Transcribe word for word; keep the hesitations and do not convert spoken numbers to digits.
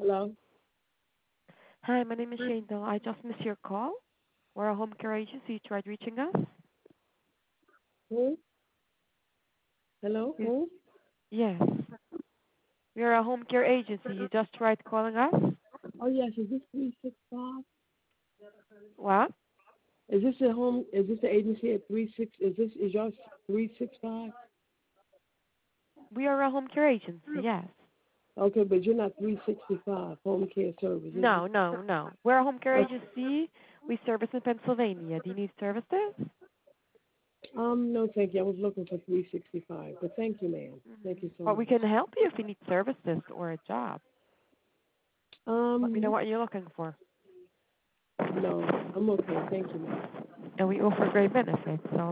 Hello? Hi, my name is Shane Doe. I just missed your call. We're a home care agency. You tried reaching us? Who? Hello? You, Who? yes. We're a home care agency. You just tried calling us? Oh, yes. Is this three six five? What? Is this a home? Is this the agency at three six? Is this is yours three six five? We are a home care agency, yes. Okay, but you're not three sixty five home care service, is it? No, no, no. We're a home care Uh, agency. We service in Pennsylvania. Do you need services? um, no, thank you. I was looking for three sixty five, but thank you, ma'am. Thank you so But we much. can help you if you need services or a job. Let me know Um, what you're looking for. no, I'm okay. Thank you, ma'am. And we offer great benefits. So